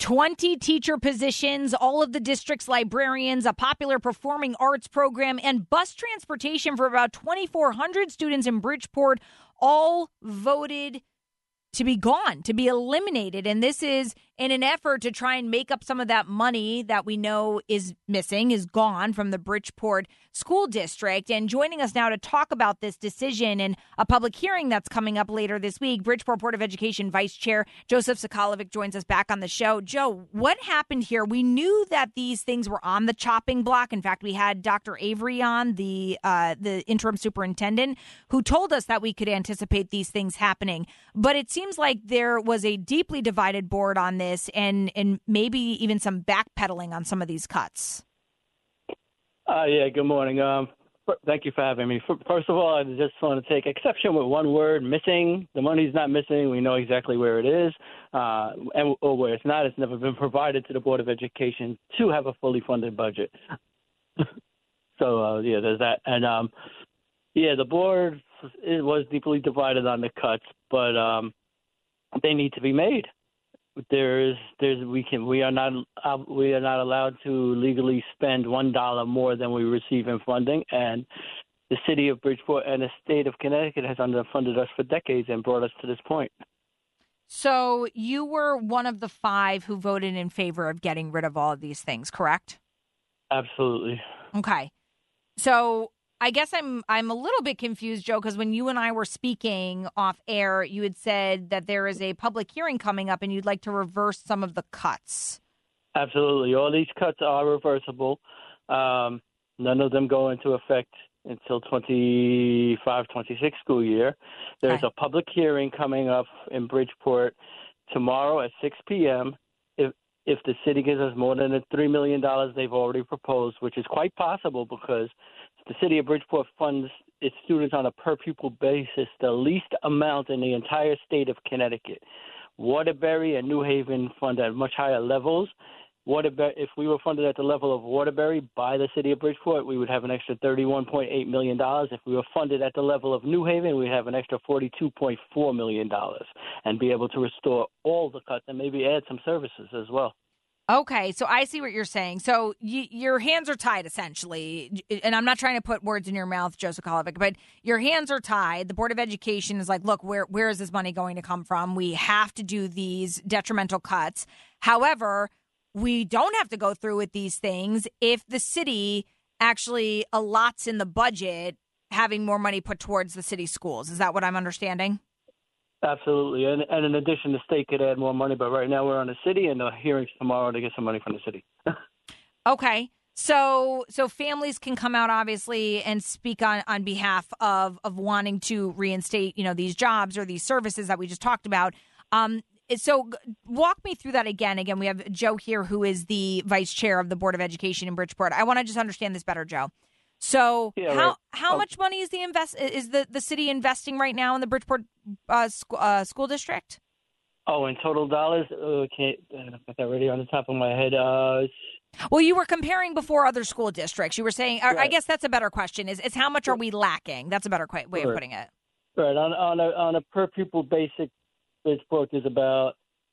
20 teacher positions, all of the district's librarians, a popular performing arts program, and bus transportation for about 2,400 students in Bridgeport all voted to be gone, to be eliminated. And this is in an effort to try and make up some of that money that we know is missing, is gone from the Bridgeport School District. And joining us now to talk about this decision and a public hearing that's coming up later this week, Bridgeport Board of Education Vice Chair Joseph Sokolovic joins us back on the show. Joe, what happened here? We knew that these things were on the chopping block. In fact, we had Dr. Avery on, the interim superintendent, who told us that we could anticipate these things happening. But it seems like there was a deeply divided board on this and maybe even some backpedaling on some of these cuts. Yeah, good morning. Thank you for having me. First of all, I just want to take exception with one word, missing. The money's not missing. We know exactly where it is. Or where it's not, it's never been provided to the Board of Education to have a fully funded budget. So, yeah, there's that. And, the board was deeply divided on the cuts, but they need to be made. We are not allowed to legally spend $1 more than we receive in funding, and the city of Bridgeport and the state of Connecticut has underfunded us for decades and brought us to this point. So you were one of the 5 who voted in favor of getting rid of all of these things, correct? Absolutely. Okay. So I guess I'm a little bit confused, Joe, because when you and I were speaking off air, you had said that there is a public hearing coming up and you'd like to reverse some of the cuts. Absolutely. All these cuts are reversible. None of them go into effect until 25-26 school year. There's a public hearing coming up in Bridgeport tomorrow at 6 p.m. If the city gives us more than the $3 million they've already proposed, which is quite possible because the city of Bridgeport funds its students on a per-pupil basis, the least amount in the entire state of Connecticut. Waterbury and New Haven fund at much higher levels. If we were funded at the level of Waterbury by the city of Bridgeport, we would have an extra $31.8 million. If we were funded at the level of New Haven, we'd have an extra $42.4 million and be able to restore all the cuts and maybe add some services as well. Okay, so I see what you're saying. So your hands are tied, essentially. And I'm not trying to put words in your mouth, Joe Sokolovic, but your hands are tied. The Board of Education is like, look, where is this money going to come from? We have to do these detrimental cuts. However, we don't have to go through with these things if the city actually allots in the budget having more money put towards the city schools. Is that what I'm understanding? Absolutely. And in addition, the state could add more money. But right now we're on the city, and the hearings tomorrow to get some money from the city. Okay. So families can come out, obviously, and speak on behalf of wanting to reinstate, these jobs or these services that we just talked about. So walk me through that again. Again, we have Joe here, who is the vice chair of the Board of Education in Bridgeport. I want to just understand this better, Joe. So how much money is the city investing right now in the Bridgeport school district? Oh, in total dollars? I can't put that already on the top of my head. Well, you were comparing before other school districts. You were saying, right. I guess that's a better question, is how much are we lacking? That's a better way of putting it. Right. On a per pupil basic, Bridgeport is about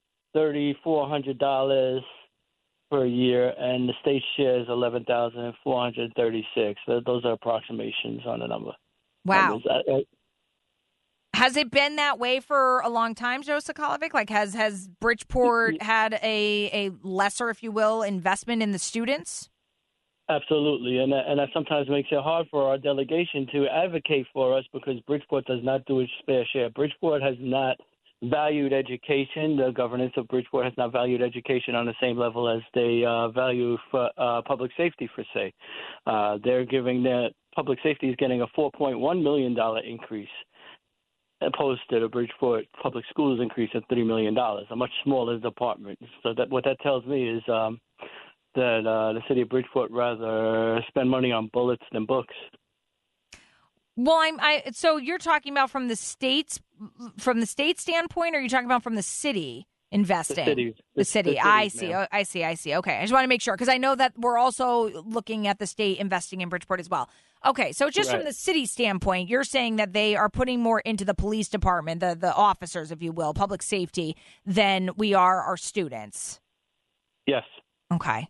$3,400 per year, and the state share is $11,436. Those are approximations on the number. Wow. Has it been that way for a long time, Joe Sokolovic? Like, has Bridgeport had a lesser, if you will, investment in the students? Absolutely, and that sometimes makes it hard for our delegation to advocate for us because Bridgeport does not do its fair share. Bridgeport has not valued education. The governance of Bridgeport has not valued education on the same level as they value for public safety, per se. They're giving public safety is getting a $4.1 million increase, opposed to the Bridgeport Public Schools increase of $3 million, a much smaller department. So what that tells me is that the city of Bridgeport rather spend money on bullets than books. Well, so you're talking about from the state standpoint, or are you talking about from the city investing? The city. I see. Ma'am. I see. Okay. I just want to make sure, because I know that we're also looking at the state investing in Bridgeport as well. Okay. So just from the city standpoint, you're saying that they are putting more into the police department, the officers, if you will, public safety, than we are our students. Yes. Okay.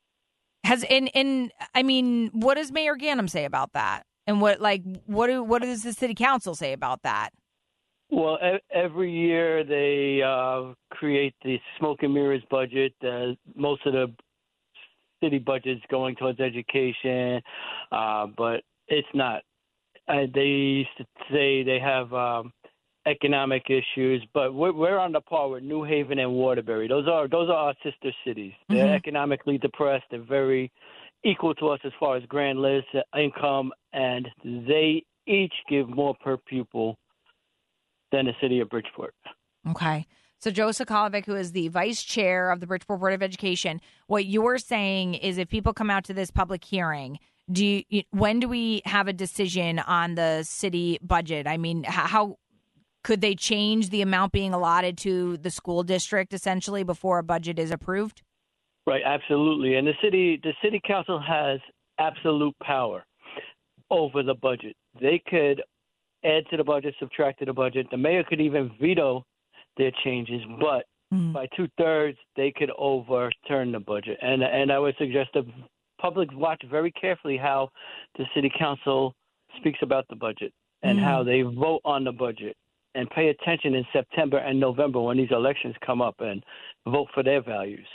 I mean, what does Mayor Ganem say about that? And what does the city council say about that? Well, every year they create the smoke and mirrors budget. Most of the city budget's going towards education, but it's not. They used to say they have economic issues, but we're on the par with New Haven and Waterbury. Those are our sister cities. They're economically depressed. They're very equal to us as far as grand list income, and they each give more per pupil than the city of Bridgeport. Okay. So Joe Sokolovic, who is the vice chair of the Bridgeport Board of Education, what you're saying is if people come out to this public hearing, when do we have a decision on the city budget? I mean, how could they change the amount being allotted to the school district essentially before a budget is approved? Right, absolutely. And the city council has absolute power over the budget. They could add to the budget, subtract to the budget. The mayor could even veto their changes, but by 2/3, they could overturn the budget. And I would suggest the public watch very carefully how the city council speaks about the budget and how they vote on the budget, and pay attention in September and November when these elections come up and vote for their values.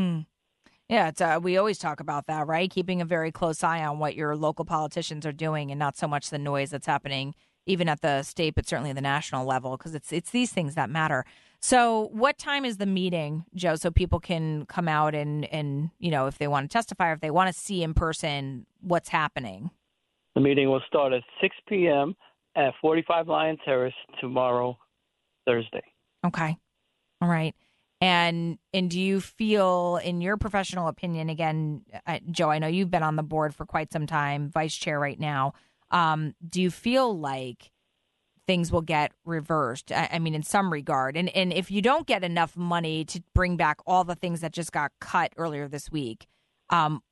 Yeah, it's we always talk about that, right? Keeping a very close eye on what your local politicians are doing and not so much the noise that's happening even at the state, but certainly the national level, because it's these things that matter. So what time is the meeting, Joe, so people can come out and if they want to testify or if they want to see in person what's happening? The meeting will start at 6 p.m. at 45 Lion Terrace tomorrow, Thursday. Okay. All right. And do you feel, in your professional opinion, again, Joe, I know you've been on the board for quite some time, vice chair right now. Do you feel like things will get reversed? I mean, in some regard. And if you don't get enough money to bring back all the things that just got cut earlier this week, how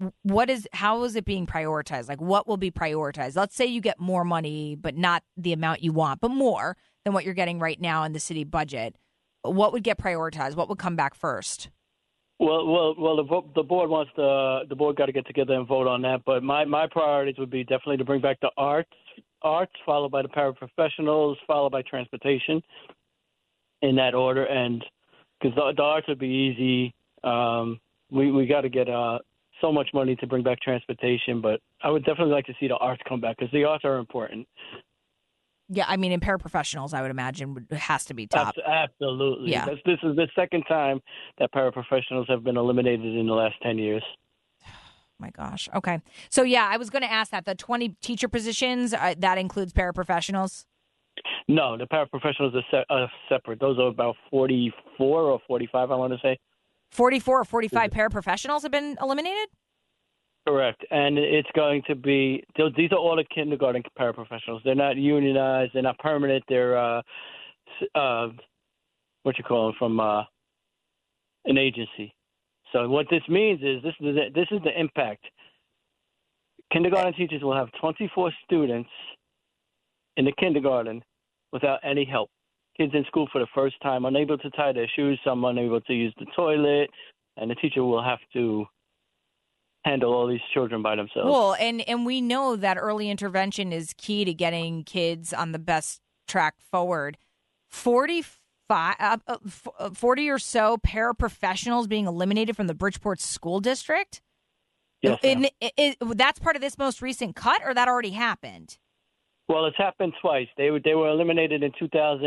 is it being prioritized? Like, what will be prioritized? Let's say you get more money, but not the amount you want, but more than what you're getting right now in the city budget. What would get prioritized? What would come back first? Well. The board wants the board got to get together and vote on that. But my priorities would be definitely to bring back the arts, followed by the paraprofessionals, followed by transportation, in that order. And because the arts would be easy, we got to get so much money to bring back transportation. But I would definitely like to see the arts come back because the arts are important. Yeah, I mean, in paraprofessionals, I would imagine has to be top. Absolutely. Yeah. This is the second time that paraprofessionals have been eliminated in the last 10 years. My gosh. Okay. So, yeah, I was going to ask that. The 20 teacher positions, that includes paraprofessionals? No, the paraprofessionals are separate. Those are about 44 or 45, I want to say. 44 or 45 paraprofessionals have been eliminated? Correct. And it's going to be – these are all the kindergarten paraprofessionals. They're not unionized. They're not permanent. They're from an agency. So what this means is this is the impact. Kindergarten teachers will have 24 students in the kindergarten without any help. Kids in school for the first time, unable to tie their shoes, some unable to use the toilet, and the teacher will have to handle all these children by themselves. Well, and we know that early intervention is key to getting kids on the best track forward. 40 or so paraprofessionals being eliminated from the Bridgeport School District? Yes, that's part of this most recent cut, or that already happened? Well, it's happened twice. They were eliminated in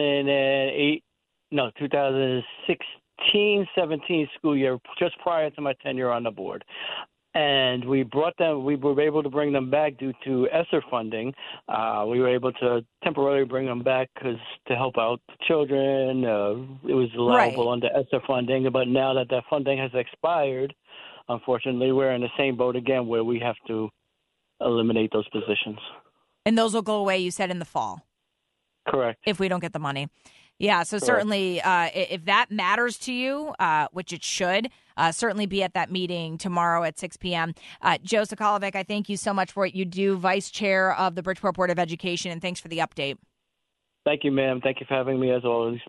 2016-17 school year, just prior to my tenure on the board. And we were able to bring them back due to ESSER funding. We were able to temporarily bring them back to help out the children. It was allowable under ESSER funding. But now that funding has expired, unfortunately, we're in the same boat again where we have to eliminate those positions. And those will go away, you said, in the fall? Correct. If we don't get the money. Yeah, so certainly if that matters to you, which it should, certainly be at that meeting tomorrow at 6 p.m. Joe Sokolovic, I thank you so much for what you do, Vice Chair of the Bridgeport Board of Education, and thanks for the update. Thank you, ma'am. Thank you for having me, as always.